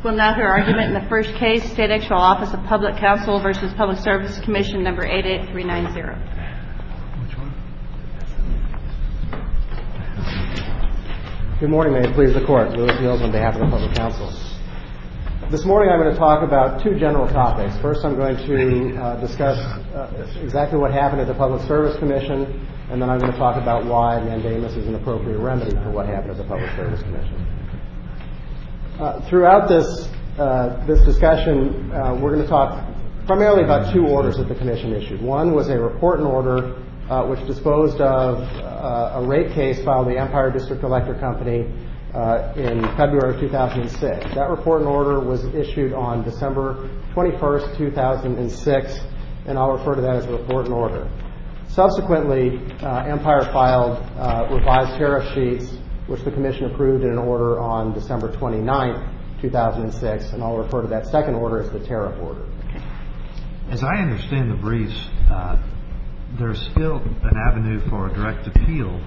We'll now hear argument in the first case, State Actual Office of Public Counsel versus Public Service Commission number 88390. Good morning, may it please the Court. Louis Mills on behalf of the Public Counsel. This morning I'm going to talk about two general topics. First I'm going to discuss exactly what happened at the Public Service Commission, and then I'm going to talk about why mandamus is an appropriate remedy for what happened at the Public Service Commission. Throughout this discussion, we're going to talk primarily about two orders that the Commission issued. One was a report and order which disposed of a rate case filed by the Empire District Electric Company in February of 2006. That report and order was issued on December 21st, 2006, and I'll refer to that as a report and order. Subsequently, Empire filed revised tariff sheets, which the Commission approved in an order on December 29th, 2006, and I'll refer to that second order as the tariff order. As I understand the briefs, there's still an avenue for a direct appeal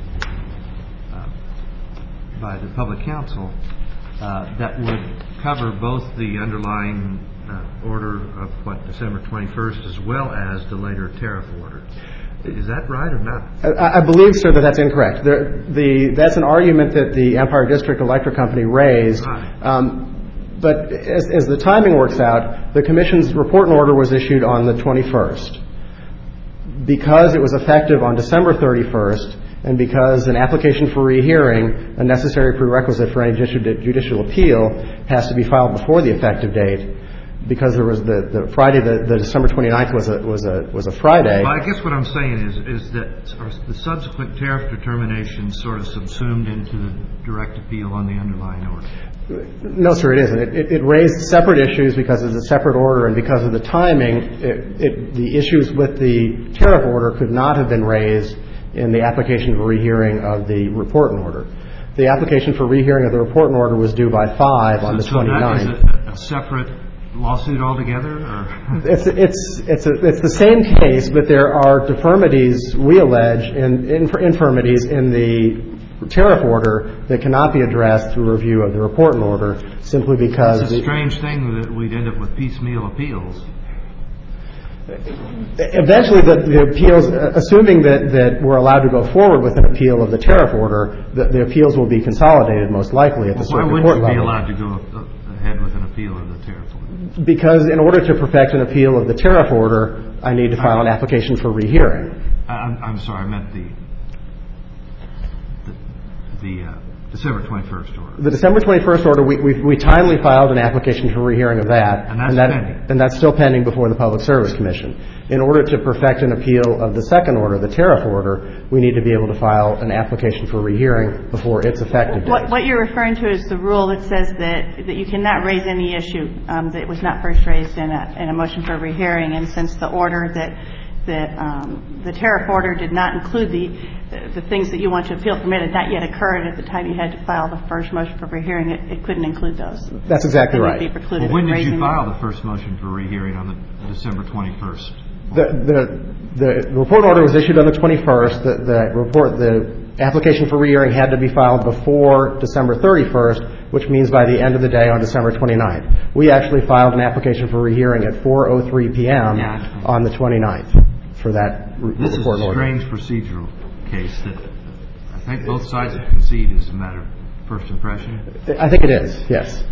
by the Public Counsel that would cover both the underlying order of December 21st as well as the later tariff order. Is that right or not? I believe, sir, that that's incorrect. That's an argument that the Empire District Electric Company raised. Right. But as the timing works out, the Commission's report and order was issued on the 21st. Because it was effective on December 31st, and because an application for rehearing, a necessary prerequisite for any judicial appeal, has to be filed before the effective date, because there was the Friday, the December 29th was a Friday. Well, I guess what I'm saying is that the subsequent tariff determination sort of subsumed into the direct appeal on the underlying order. No, sir, it isn't. It raised separate issues because it's a separate order, and because of the timing, the issues with the tariff order could not have been raised in the application for rehearing of the report and order. The application for rehearing of the report and order was due by 5 on the 29th. So that is a separate lawsuit altogether? Or? It's the same case, but there are deformities, we allege, infirmities in the tariff order that cannot be addressed through review of the report and order simply because... It's a strange thing that we'd end up with piecemeal appeals. Eventually, the appeals, assuming that we're allowed to go forward with an appeal of the tariff order, the appeals will be consolidated most likely at the circuit court level. Why wouldn't you be allowed to go ahead with an appeal of the tariff order? Because in order to perfect an appeal of the tariff order, I need to file an application for rehearing. I'm sorry, I meant the December 21st order. The December 21st order, we timely filed an application for rehearing of that. And that's pending. And that's still pending before the Public Service Commission. In order to perfect an appeal of the second order, the tariff order, we need to be able to file an application for rehearing before its effective date. What you're referring to is the rule that says that you cannot raise any issue that was not first raised in a motion for rehearing, and since the order that the tariff order did not include the things that you want to appeal from, had not yet occurred at the time you had to file the first motion for rehearing, it couldn't include those. That's exactly right. Well, when did you file the first motion for rehearing on the December 21st? The report order was issued on the 21st. The application for rehearing had to be filed before December 31st, which means by the end of the day on December 29th. We actually filed an application for rehearing at 4:03 p.m. On the 29th for that report order. This is a strange procedural case that I think both sides have conceded is a matter of first impression. I think it is, yes.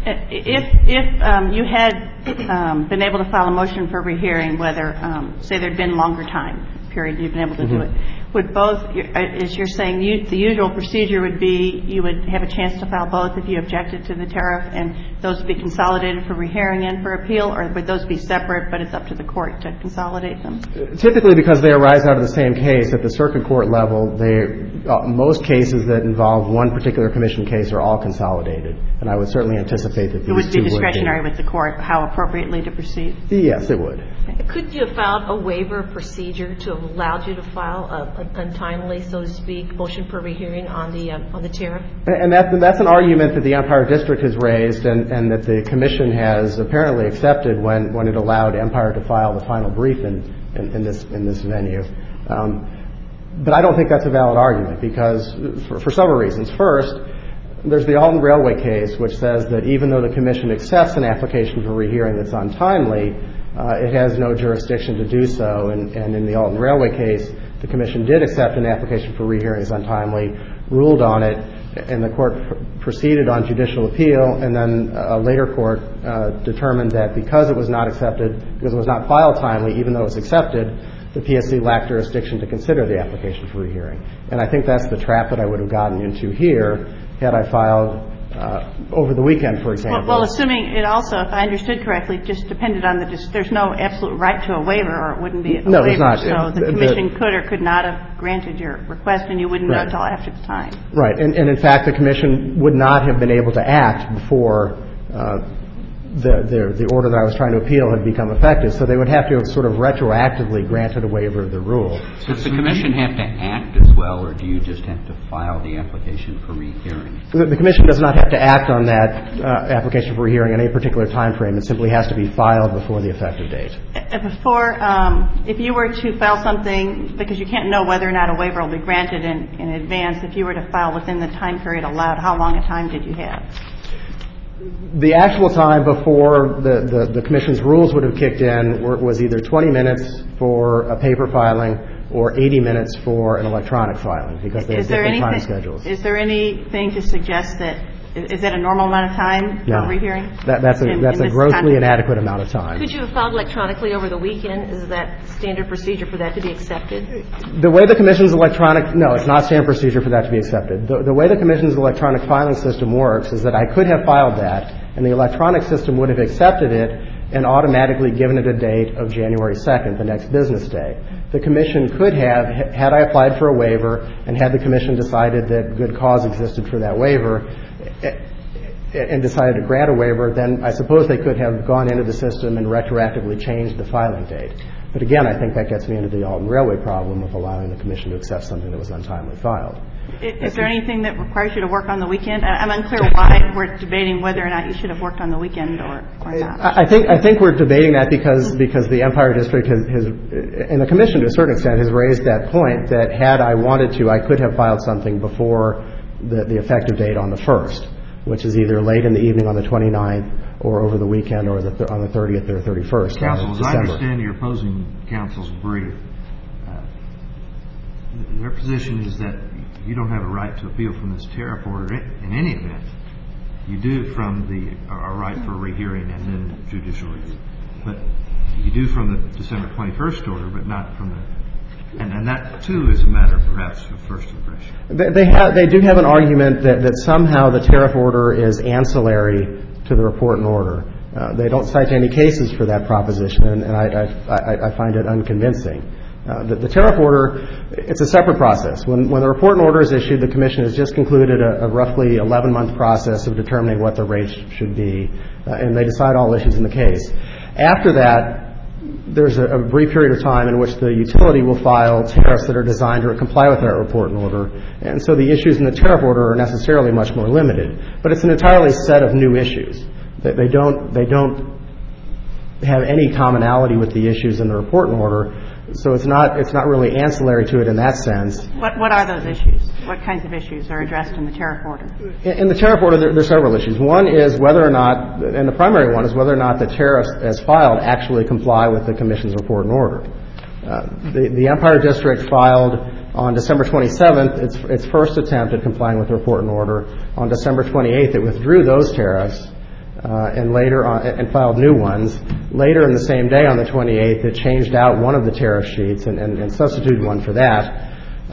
If you had been able to file a motion for rehearing, whether, say, there'd been longer time period you've been able to do it, would both, as you're saying, the usual procedure would be you would have a chance to file both if you objected to the tariff, and those would be consolidated for rehearing and for appeal, or would those be separate, but it's up to the court to consolidate them? Typically, because they arise out of the same case at the circuit court level, most cases that involve one particular commission case are all consolidated, and I would certainly anticipate that these two would be. It would be discretionary with the court how appropriately to proceed? Yes, it would. Could you have filed a waiver procedure to have allowed you to file an untimely, so to speak, motion for rehearing on the tariff? And that's an argument that the Empire District has raised and that the Commission has apparently accepted when it allowed Empire to file the final brief in this venue. But I don't think that's a valid argument because for several reasons. First, There's the Alton Railway case, which says that even though the Commission accepts an application for rehearing that's untimely, it has no jurisdiction to do so. And in the Alton Railway case, the Commission did accept an application for rehearing as untimely, ruled on it, and the court proceeded on judicial appeal, and then a later court determined that because it was not accepted, because it was not filed timely, even though it was accepted, the PSC lacked jurisdiction to consider the application for rehearing. And I think that's the trap that I would have gotten into here had I filed over the weekend, for example. Well, assuming it also, if I understood correctly, just depended on there's no absolute right to a waiver, or it wouldn't be a waiver. No, there's not. So the Commission could or could not have granted your request, and you wouldn't know until after the time. Right. And in fact, the Commission would not have been able to act before the order that I was trying to appeal had become effective. So they would have to have sort of retroactively granted a waiver of the rule. Does the Commission have to act as well, or do you just have to file the application for rehearing? The Commission does not have to act on that application for rehearing in any particular time frame. It simply has to be filed before the effective date. If you were to file something, because you can't know whether or not a waiver will be granted in advance, if you were to file within the time period allowed, how long a time did you have? The actual time before the Commission's rules would have kicked in was either 20 minutes for a paper filing or 80 minutes for an electronic filing, because they have different time schedules. Is there anything to suggest that, is that a normal amount of time for rehearing? That's a grossly inadequate amount of time. Could you have filed electronically over the weekend? Is that standard procedure for that to be accepted? The way the Commission's no, it's not standard procedure for that to be accepted. The way the Commission's electronic filing system works is that I could have filed that, and the electronic system would have accepted it and automatically given it a date of January 2nd, the next business day. The Commission could have, had I applied for a waiver and had the Commission decided that good cause existed for that waiver and decided to grant a waiver, then I suppose they could have gone into the system and retroactively changed the filing date. But again, I think that gets me into the Alton Railway problem of allowing the Commission to accept something that was untimely filed. Is there anything that requires you to work on the weekend? I'm unclear why we're debating whether or not you should have worked on the weekend or not. I think we're debating that because the Empire District has, and the Commission to a certain extent, has raised that point that had I wanted to, I could have filed something before the effective date on the 1st, which is either late in the evening on the 29th or over the weekend or on the 30th or 31st. Counsel, as I understand your opposing counsel's brief, their position is that you don't have a right to appeal from this tariff order in any event. You do from a right for rehearing and then judicial review. But you do from the December 21st order, but not from the... And that, too, is a matter, perhaps, of first impression. They do have an argument that somehow the tariff order is ancillary to the report and order. They don't cite any cases for that proposition, and I find it unconvincing. The tariff order, it's a separate process. When the report and order is issued, the Commission has just concluded a roughly 11-month process of determining what the rates should be, and they decide all issues in the case. After that, there's a brief period of time in which the utility will file tariffs that are designed to comply with that report and order, and so the issues in the tariff order are necessarily much more limited. But it's an entirely set of new issues. They don't have any commonality with the issues in the report and order, so it's not really ancillary to it in that sense. What are those issues? What kinds of issues are addressed in the tariff order? In the tariff order, there are several issues. One is whether or not, and the primary one is whether or not the tariffs as filed actually comply with the Commission's report and order. The Empire District filed on December 27th its first attempt at complying with the report and order. On December 28th, it withdrew those tariffs and later and filed new ones. Later in the same day, on the 28th, it changed out one of the tariff sheets and substituted one for that.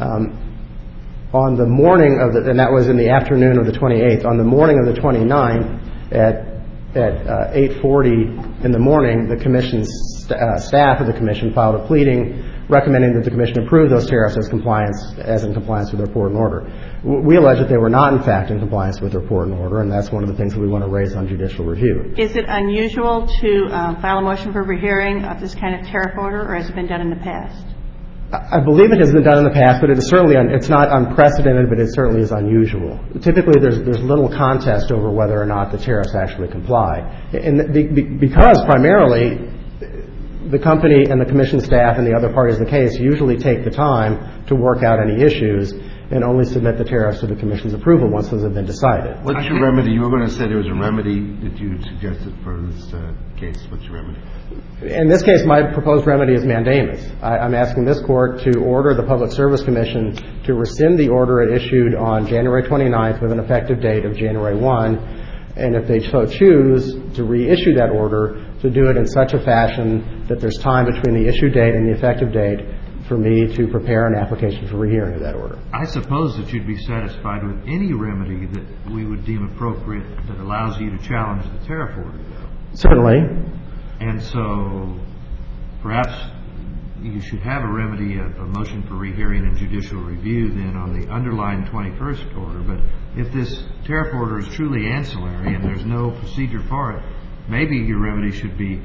On the morning of and that was in the afternoon of the 28th. On the morning of the 29th, at 8:40 in the morning, the Commission's staff of the Commission filed a pleading recommending that the Commission approve those tariffs as in compliance with the report and order. We allege that they were not, in fact, in compliance with the report and order, and that's one of the things that we want to raise on judicial review. Is it unusual to file a motion for rehearing of this kind of tariff order, or has it been done in the past? I believe it has been done in the past, but it's not unprecedented, but it certainly is unusual. Typically, there's little contest over whether or not the tariffs actually comply. And because primarily the company and the Commission staff and the other parties of the case usually take the time to work out any issues, and only submit the tariffs to the Commission's approval once those have been decided. What's your remedy? You were going to say there was a remedy that you suggested for this case. What's your remedy? In this case, my proposed remedy is mandamus. I'm asking this Court to order the Public Service Commission to rescind the order it issued on January 29th with an effective date of January 1, and if they so choose, to reissue that order, to do it in such a fashion that there's time between the issue date and the effective date for me to prepare an application for rehearing of that order. I suppose that you'd be satisfied with any remedy that we would deem appropriate that allows you to challenge the tariff order, though. Certainly. And so perhaps you should have a remedy, a motion for rehearing and judicial review then on the underlying 21st order. But if this tariff order is truly ancillary and there's no procedure for it, maybe your remedy should be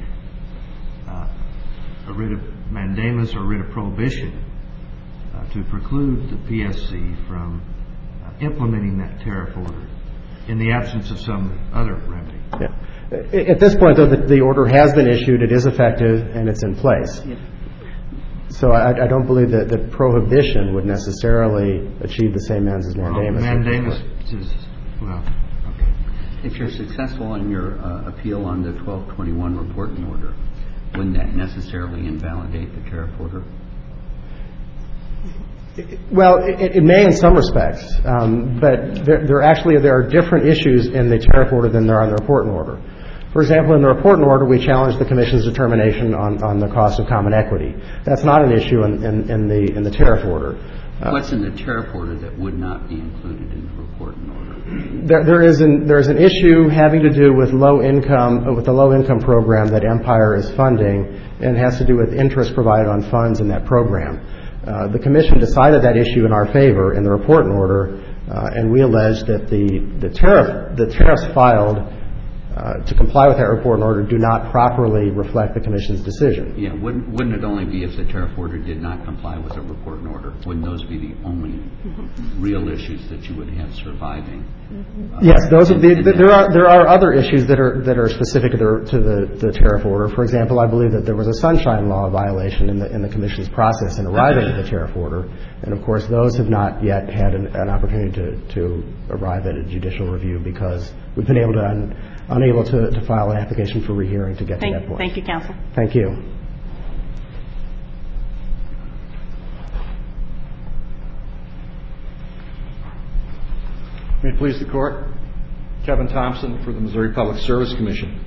a writ of mandamus or writ of prohibition to preclude the PSC from implementing that tariff order in the absence of some other remedy. Yeah. At this point, though, the order has been issued, it is effective, and it's in place. Yeah. So I don't believe that prohibition would necessarily achieve the same ends as mandamus. Mandamus is, well, okay. If you're successful in your appeal on the 1221 reporting order, wouldn't that necessarily invalidate the tariff order? Well, it may in some respects, but there are different issues in the tariff order than there are in the reporting order. For example, in the reporting order, we challenged the Commission's determination on the cost of common equity. That's not an issue in the tariff order. What's in the tariff order that would not be included in the reporting order? There's an issue having to do with the low income program that Empire is funding, and it has to do with interest provided on funds in that program. The Commission decided that issue in our favor in the reporting order, and we allege that the tariffs filed to comply with that reporting order do not properly reflect the Commission's decision. Yeah, wouldn't it only be if the tariff order did not comply with the reporting order? Wouldn't those be the only real issues that you would have surviving? Yes, there are other issues that are specific to the tariff order. For example, I believe that there was a sunshine law violation in the Commission's process in arriving at the tariff order, and of course those have not yet had an opportunity to arrive at a judicial review because we've been unable to file an application for rehearing to get to that point. Thank you, counsel. Thank you. May it please the Court. Kevin Thompson for the Missouri Public Service Commission.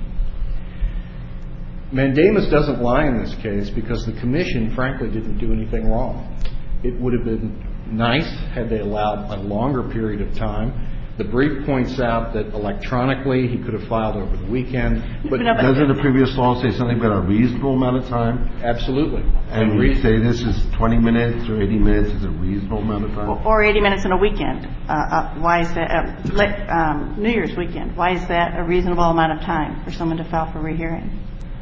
Mandamus doesn't lie in this case because the Commission, frankly, didn't do anything wrong. It would have been nice had they allowed a longer period of time. The brief points out that electronically he could have filed over the weekend. But doesn't the previous law say something about a reasonable amount of time? Absolutely. And we say this is 20 minutes or 80 minutes is a reasonable amount of time? Or 80 minutes in a weekend. Why is that? New Year's weekend. Why is that a reasonable amount of time for someone to file for rehearing?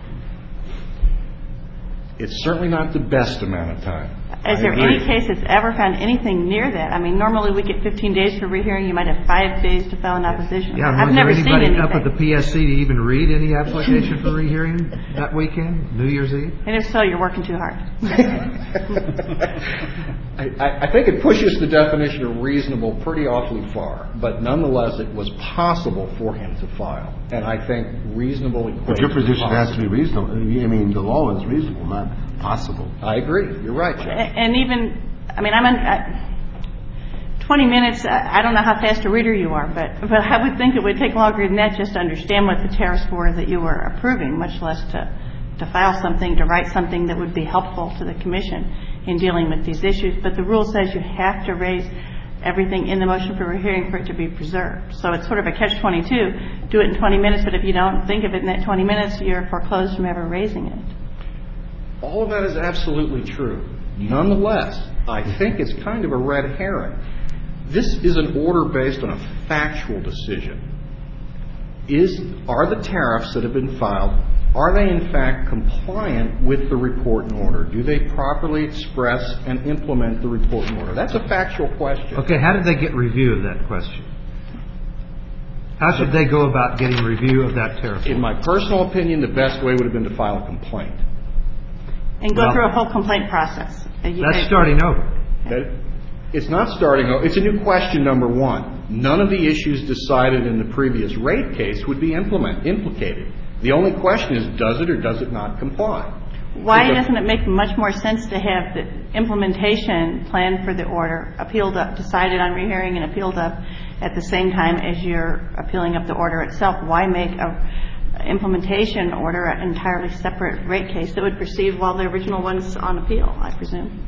It's certainly not the best amount of time. Is there any case that's ever found anything near that? I mean, normally we get 15 days for rehearing. You might have 5 days to file an opposition. Yeah, I've never seen anything. Up at the PSC to even read any application for rehearing that weekend, New Year's Eve? And if so, you're working too hard. I think it pushes the definition of reasonable pretty awfully far, but nonetheless it was possible for him to file. And I think reasonable equates to But your position possible. has to be reasonable. I mean, the law is reasonable, not possible. I agree. You're right, Judge. And even, I mean, 20 minutes, I don't know how fast a reader you are, but I would think it would take longer than that just to understand what the tariffs were that you were approving, much less to file something, to write something that would be helpful to the Commission in dealing with these issues. But the rule says you have to raise everything in the motion for rehearing for it to be preserved. So it's sort of a catch-22. Do it in 20 minutes, but if you don't think of it in that 20 minutes, you're foreclosed from ever raising it. All of that is absolutely true. Nonetheless, I think it's kind of a red herring. This is an order based on a factual decision. Are the tariffs that have been filed, are they in fact compliant with the report and order? Do they properly express and implement the report and order? That's a factual question. Okay, how did they get review of that question? How should they go about getting review of that tariff? In my personal opinion, the best way would have been to file a complaint. And go through a whole complaint process. That's starting over. Okay? It's not starting over. It's a new question, number one. None of the issues decided in the previous rate case would be implicated. The only question is, does it or does it not comply? Why doesn't it make much more sense to have the implementation plan for the order appealed up, decided on rehearing and appealed up at the same time as you're appealing up the order itself? Why make a implementation order an entirely separate rate case that would proceed while the original one's on appeal, I presume?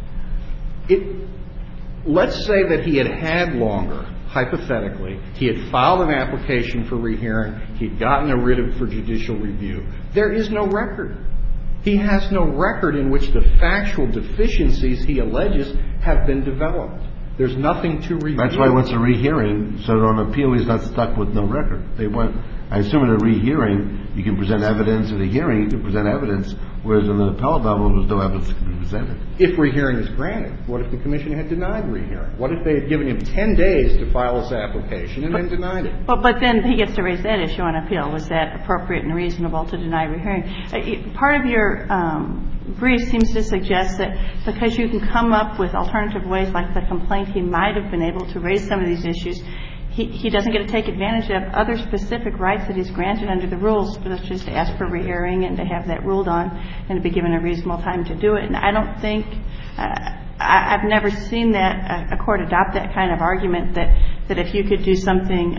Let's say that he had longer, hypothetically. He had filed an application for rehearing. He'd gotten a writ for judicial review. There is no record. He has no record in which the factual deficiencies he alleges have been developed. There's nothing to review. That's why he wants a rehearing, so that on appeal he's not stuck with no record. I assume in a rehearing, you can present evidence. At a hearing, you can present evidence, whereas in the appellate level, there's no evidence that can be presented. If rehearing is granted, what if the commission had denied rehearing? What if they had given him 10 days to file his application and then denied it? But then he gets to raise that issue on appeal. Was that appropriate and reasonable to deny rehearing? Part of your brief seems to suggest that because you can come up with alternative ways like the complaint, he might have been able to raise some of these issues. He doesn't get to take advantage of other specific rights that he's granted under the rules, such as to ask for rehearing and to have that ruled on and to be given a reasonable time to do it. And I don't think I've never seen that a court adopt that kind of argument that if you could do something,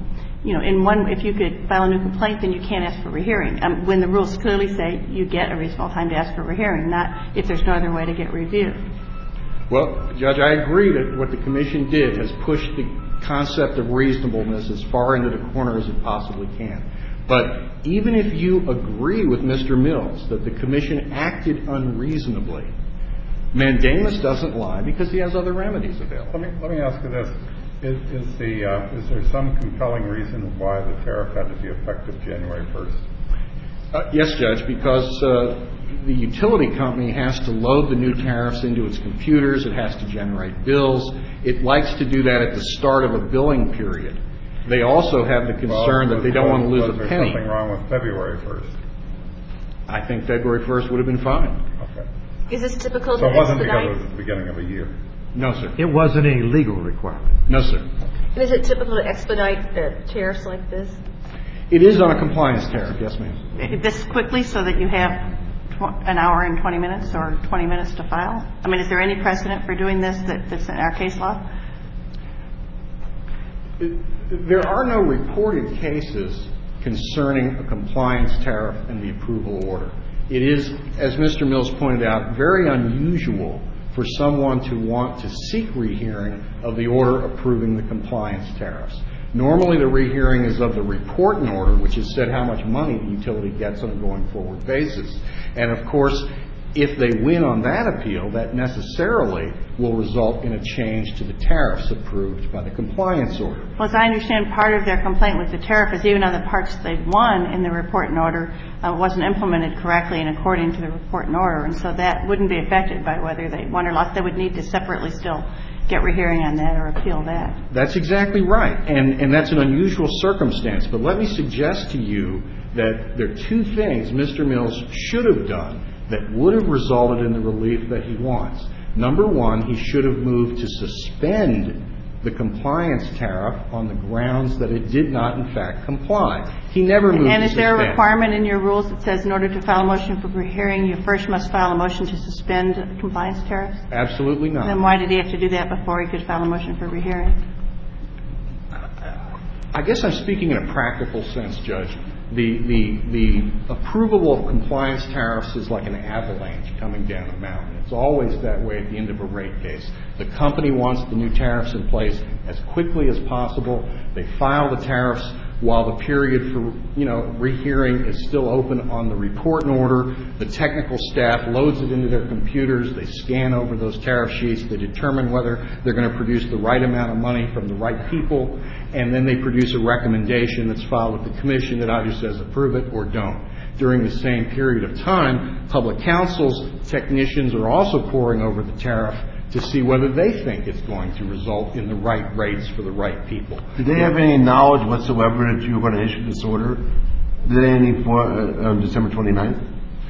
if you could file a new complaint, then you can't ask for rehearing. When the rules clearly say you get a reasonable time to ask for rehearing, not if there's no other way to get review. Well, Judge, I agree that what the commission did has pushed the concept of reasonableness as far into the corner as it possibly can. But even if you agree with Mr. Mills that the commission acted unreasonably, mandamus doesn't lie because he has other remedies available. Let me ask you this. Is there some compelling reason why the tariff had to be effective January 1st? Yes, Judge, because the utility company has to load the new tariffs into its computers. It has to generate bills. It likes to do that at the start of a billing period. They also have the concern that they don't want to lose a penny. Was there something wrong with February 1st? I think February 1st would have been fine. Okay. Is this typical? So it wasn't because it was the beginning of a year? No, sir. It wasn't a legal requirement. No, sir. And is it typical to expedite tariffs like this? It is on a compliance tariff, yes, ma'am. This quickly so that you have an hour and 20 minutes or 20 minutes to file? I mean, is there any precedent for doing this that's in our case law? There are no reported cases concerning a compliance tariff and the approval order. It is, as Mr. Mills pointed out, very unusual for someone to want to seek rehearing of the order approving the compliance tariffs. Normally, the rehearing is of the report and order, which has said how much money the utility gets on a going-forward basis. And, of course, if they win on that appeal, that necessarily will result in a change to the tariffs approved by the compliance order. Well, as I understand, part of their complaint with the tariff is even on the parts they've won in the report and order wasn't implemented correctly and according to the report and order. And so that wouldn't be affected by whether they won or lost. They would need to separately still get rehearing on that or appeal that. That's exactly right. And that's an unusual circumstance. But let me suggest to you that there are two things Mr. Mills should have done that would have resulted in the relief that he wants. Number one, he should have moved to suspend the compliance tariff on the grounds that it did not, in fact, comply. He never moved to suspend. And is there a requirement in your rules that says in order to file a motion for rehearing, you first must file a motion to suspend compliance tariffs? Absolutely not. Then why did he have to do that before he could file a motion for rehearing? I guess I'm speaking in a practical sense, Judge. The approval of compliance tariffs is like an avalanche coming down a mountain. It's always that way at the end of a rate case. The company wants the new tariffs in place as quickly as possible. They file the tariffs while the period for, rehearing is still open on the report and order. The technical staff loads it into their computers. They scan over those tariff sheets. They determine whether they're going to produce the right amount of money from the right people. And then they produce a recommendation that's filed with the commission that either says approve it or don't. During the same period of time, public counsel's technicians are also poring over the tariff to see whether they think it's going to result in the right rates for the right people. Did they have any knowledge whatsoever that you were going to issue this order? Did they have any on December 29th?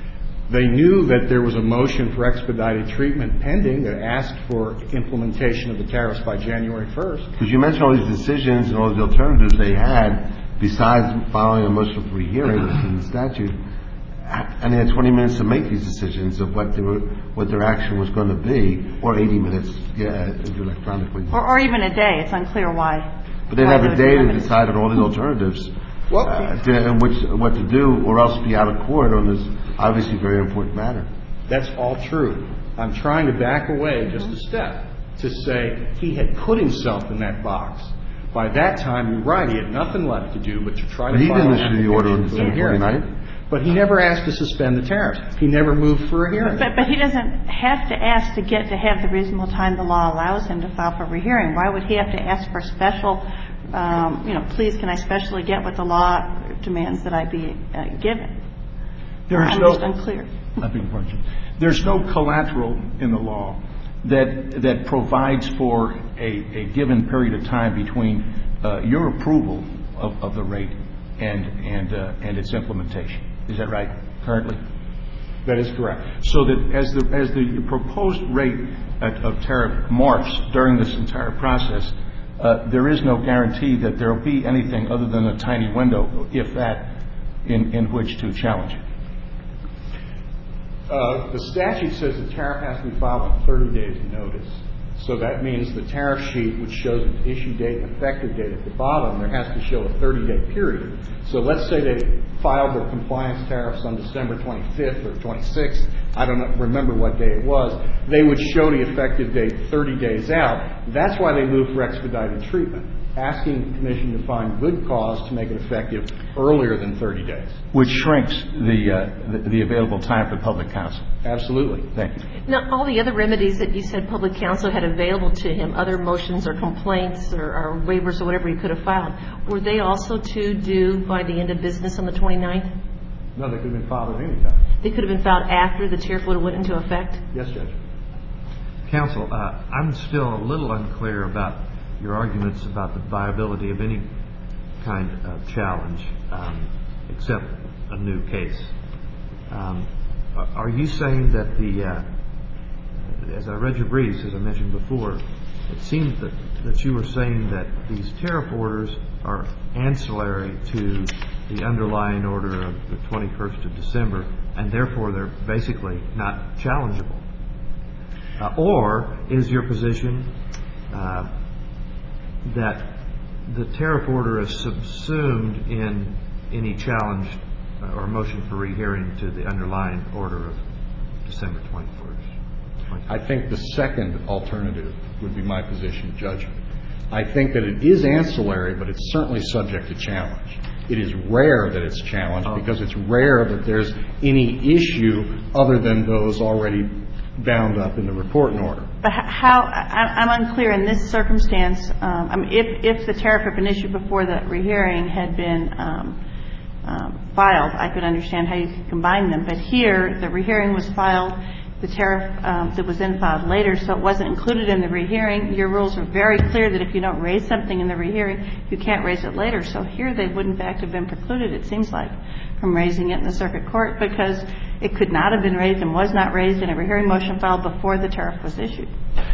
They knew that there was a motion for expedited treatment pending that asked for implementation of the tariffs by January 1st. Because you mentioned all these decisions and all the alternatives they had besides filing a motion for rehearing, which is in the statute, and they had 20 minutes to make these decisions of what their action was going to be, or 80 minutes electronically. Or even a day. It's unclear why. But they'd have a day to decide on all these alternatives, and what to do, or else be out of court on this obviously very important matter. That's all true. I'm trying to back away just a step to say he had put himself in that box. By that time, you're right, he had nothing left to do but to try to file an application. He didn't issue the order on December 29th. But he never asked to suspend the tariffs. He never moved for a hearing. But he doesn't have to ask to get to have the reasonable time the law allows him to file for rehearing. Why would he have to ask for special, please can I specially get what the law demands that I be given? I'm just unclear. I beg your pardon. There's no collateral in the law that provides for a given period of time between your approval of the rate and its implementation. Is that right, currently? That is correct. So that as the proposed rate of tariff morphs during this entire process, there is no guarantee that there will be anything other than a tiny window, if that, in which to challenge it. The statute says the tariff has to be filed on 30 days' notice. So that means the tariff sheet, which shows an issue date and effective date at the bottom, there has to show a 30-day period. So let's say they filed their compliance tariffs on December 25th or 26th. I don't remember what day it was. They would show the effective date 30 days out. That's why they moved for expedited treatment, asking the Commission to find good cause to make it effective earlier than 30 days. Which shrinks the available time for public counsel. Absolutely. Thank you. Now, all the other remedies that you said public counsel had available to him, other motions or complaints or waivers or whatever he could have filed, were they also due by the end of business on the 29th? No, they could have been filed at any time. They could have been filed after the tariff would have went into effect? Yes, Judge. Counsel, I'm still a little unclear about your arguments about the viability of any kind of challenge except a new case. Are you saying that as I read your briefs, as I mentioned before, it seemed that you were saying that these tariff orders are ancillary to the underlying order of the 21st of December, and therefore they're basically not challengeable? Or is your position that the tariff order is subsumed in any challenge or motion for rehearing to the underlying order of December 21st? I think the second alternative would be my position, Judge. I think that it is ancillary, but it's certainly subject to challenge. It is rare that it's challenged because it's rare that there's any issue other than those already bound up in the report and order. But I'm unclear in this circumstance. If the tariff had been issued before the rehearing had been filed, I could understand how you could combine them. But here, the rehearing was filed, the tariff that was then filed later, so it wasn't included in the rehearing. Your rules are very clear that if you don't raise something in the rehearing, you can't raise it later. So here they would, in fact, have been precluded, it seems like, from raising it in the circuit court because it could not have been raised and was not raised in a rehearing motion filed before the tariff was issued.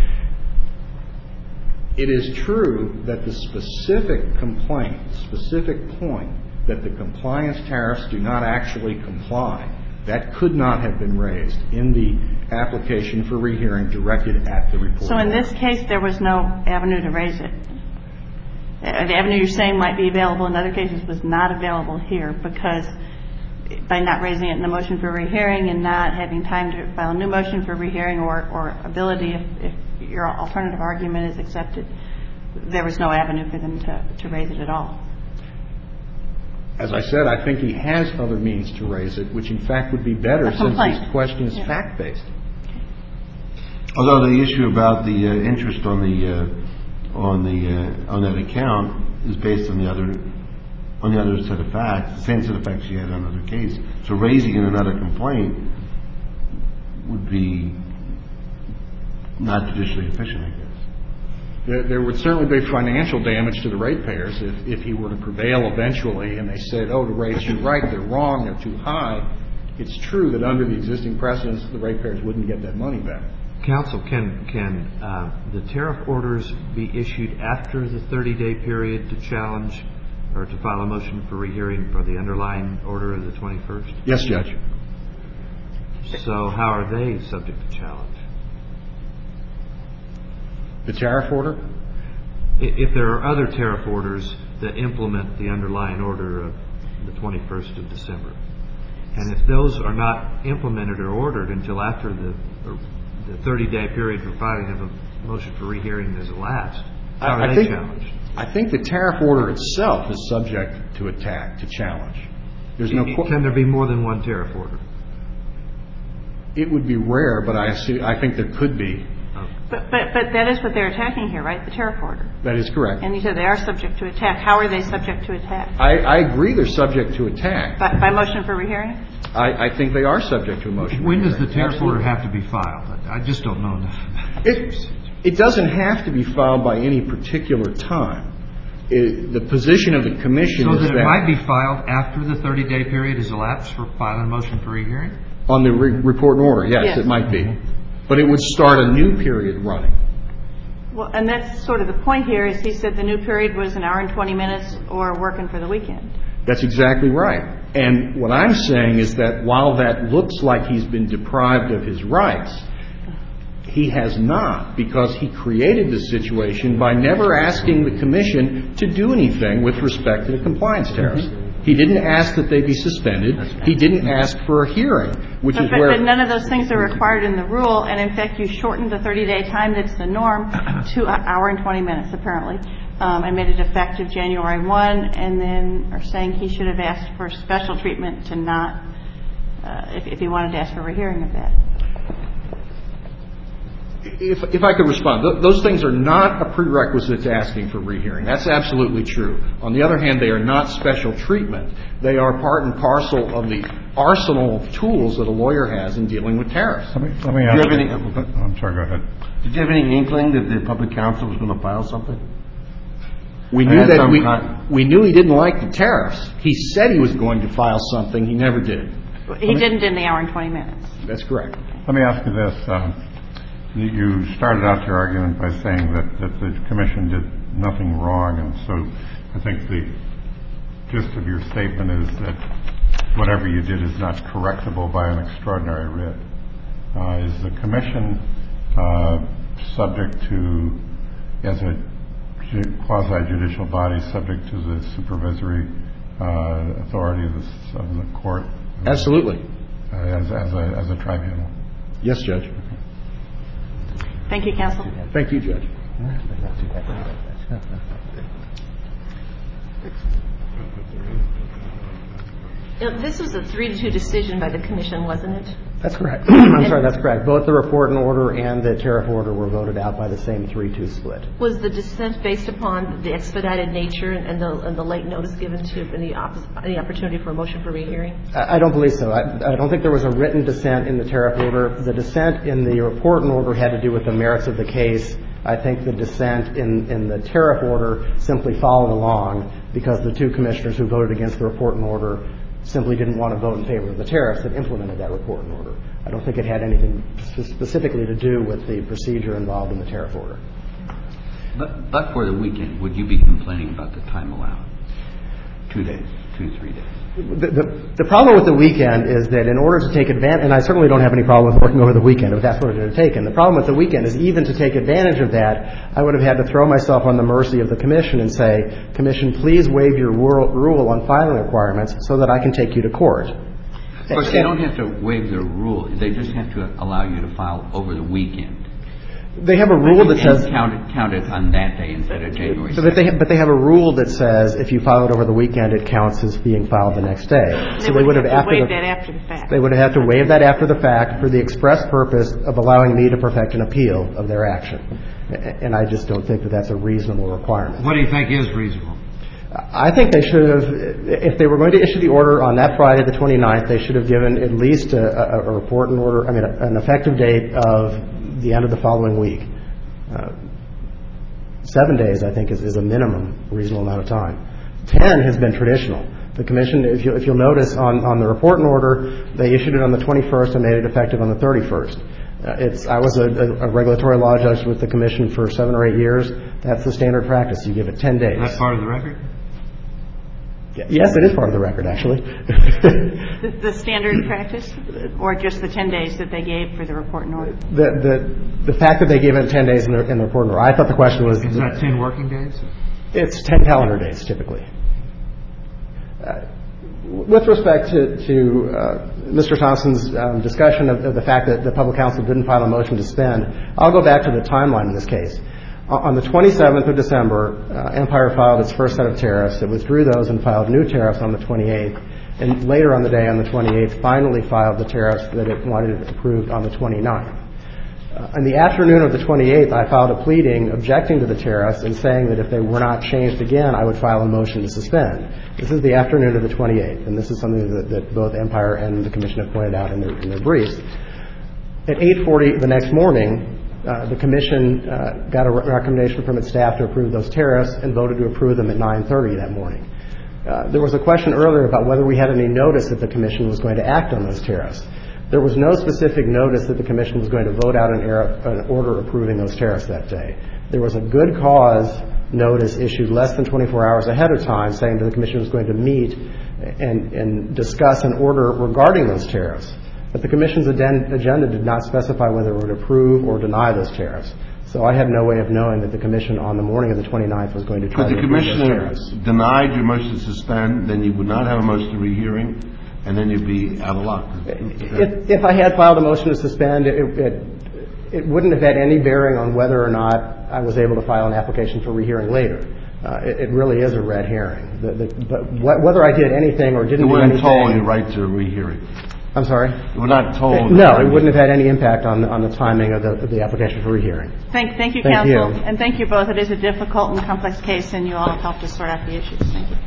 It is true that the specific complaint, specific point that the compliance tariffs do not actually comply, that could not have been raised in the application for rehearing directed at the report. So in this case, there was no avenue to raise it. The avenue you're saying might be available in other cases was not available here because by not raising it in the motion for rehearing and not having time to file a new motion for rehearing or ability if your alternative argument is accepted, there was no avenue for them to raise it at all. As I said, I think he has other means to raise it, which in fact would be better since this question is fact-based. Although the issue about the interest on that account is based on the other set of facts, the same set of facts you had on another case. So raising in another complaint would be not judicially efficient, I guess. There would certainly be financial damage to the ratepayers if he were to prevail eventually and they said, oh, the rates, you're right, they're wrong, they're too high. It's true that under the existing precedents, the ratepayers wouldn't get that money back. Counsel, can the tariff orders be issued after the 30-day period to challenge or to file a motion for rehearing for the underlying order of the 21st? Yes, Judge. So how are they subject to challenge? The tariff order? If there are other tariff orders that implement the underlying order of the 21st of December, and if those are not implemented or ordered until after the 30-day period for filing of a motion for rehearing has elapsed, how are they challenged? I think the tariff order itself is subject to attack, to challenge. There's no. Can there be more than one tariff order? It would be rare, but I think there could be. But that is what they're attacking here, right? The tariff order. That is correct. And you said they are subject to attack. How are they subject to attack? I agree they're subject to attack. By motion for rehearing? I think they are subject to a motion. When does the tariff order have to be filed? I just don't know enough. It doesn't have to be filed by any particular time. The position of the commission is that... So that it might be filed after the 30-day period has elapsed for filing a motion for rehearing? On the report and order, yes, it might be. But it would start a new period running. Well, and that's sort of the point here is he said the new period was an hour and 20 minutes or working for the weekend. That's exactly right. And what I'm saying is that while that looks like he's been deprived of his rights, he has not, because he created the situation by never asking the commission to do anything with respect to the compliance tariffs. He didn't ask that they be suspended. He didn't ask for a hearing, which is where... But none of those things are required in the rule, and in fact you shortened the 30-day time that's the norm to an hour and 20 minutes, apparently, and made it effective January 1, and then are saying he should have asked for special treatment to not, if he wanted to ask for a rehearing of that. If I could respond, those things are not a prerequisite to asking for rehearing. That's absolutely true. On the other hand, they are not special treatment. They are part and parcel of the arsenal of tools that a lawyer has in dealing with tariffs. Let me ask you. I'm sorry, go ahead. Did you have any inkling that the public counsel was going to file something? We knew that we knew he didn't like the tariffs. He said he was going to file something. He never did. He didn't in the hour and 20 minutes. That's correct. Let me ask you this. You started out your argument by saying that the commission did nothing wrong, and so I think the gist of your statement is that whatever you did is not correctable by an extraordinary writ. Is the commission subject to, as a quasi-judicial body, subject to the supervisory authority of the court? Absolutely. As a tribunal? Yes, Judge. Thank you, counsel. Thank you, Judge. This was a 3-2 decision by the commission, wasn't it? That's correct. I'm sorry, that's correct. Both the report and order and the tariff order were voted out by the same 3-2 split. Was the dissent based upon the expedited nature and the late notice given to any opportunity for a motion for rehearing? I don't believe so. I don't think there was a written dissent in the tariff order. The dissent in the report and order had to do with the merits of the case. I think the dissent in the tariff order simply followed along because the two commissioners who voted against the report and order simply didn't want to vote in favor of the tariffs that implemented that report and order. I don't think it had anything specifically to do with the procedure involved in the tariff order. But for the weekend, would you be complaining about the time allowed? 2 days, 3 days. The problem with the weekend is that in order to take advantage, and I certainly don't have any problem with working over the weekend if that's what it would have taken. The problem with the weekend is even to take advantage of that, I would have had to throw myself on the mercy of the commission and say, Commission, please waive your rule on filing requirements so that I can take you to court. Of course, they don't have to waive their rule. They just have to allow you to file over the weekend. They have a rule that says count it on that day instead of January. But they have a rule that says if you file it over the weekend, it counts as being filed the next day. So they would have to waive that after the fact. They would have had to waive that after the fact for the express purpose of allowing me to perfect an appeal of their action. And I just don't think that that's a reasonable requirement. What do you think is reasonable? I think they should have, if they were going to issue the order on that Friday, the 29th, they should have given at least a report and order, an effective date of the end of the following week. 7 days, I think, is a minimum reasonable amount of time. 10 has been traditional. The commission, if you'll notice on the report and order, they issued it on the 21st and made it effective on the 31st. I was a regulatory law judge with the commission for 7 or 8 years. That's the standard practice. You give it 10 days. That's part of the record? Yes, it is part of the record, actually. The standard practice, or just the 10 days that they gave for the report and order? The fact that they gave it 10 days in the report and order. I thought the question was... Is that 10 working days? It's 10 calendar days, typically. With respect to Mr. Thompson's discussion of the fact that the public counsel didn't file a motion to suspend, I'll go back to the timeline in this case. On the 27th of December, Empire filed its first set of tariffs. It withdrew those and filed new tariffs on the 28th. And later on the day, on the 28th, finally filed the tariffs that it wanted approved on the 29th. In the afternoon of the 28th, I filed a pleading objecting to the tariffs and saying that if they were not changed again, I would file a motion to suspend. This is the afternoon of the 28th, and this is something that both Empire and the Commission have pointed out in their briefs. At 8:40 the next morning, the Commission got a recommendation from its staff to approve those tariffs and voted to approve them at 9:30 that morning. There was a question earlier about whether we had any notice that the Commission was going to act on those tariffs. There was no specific notice that the Commission was going to vote out an order approving those tariffs that day. There was a good cause notice issued less than 24 hours ahead of time saying that the Commission was going to meet and discuss an order regarding those tariffs. But the Commission's agenda did not specify whether it would approve or deny those tariffs. So I had no way of knowing that the Commission on the morning of the 29th was going to try to approve those tariffs. Could the Commissioner denied your motion to suspend, then you would not have a motion to rehearing, and then you'd be out of luck? If I had filed a motion to suspend, it wouldn't have had any bearing on whether or not I was able to file an application for rehearing later. It really is a red herring. But whether I did anything or didn't do anything... You weren't told your right to rehearing. I'm sorry? You were not told... No, it wouldn't have had any impact on the timing of the application for rehearing. Thank you, counsel. And thank you both. It is a difficult and complex case, and you all have helped us sort out the issues. Thank you.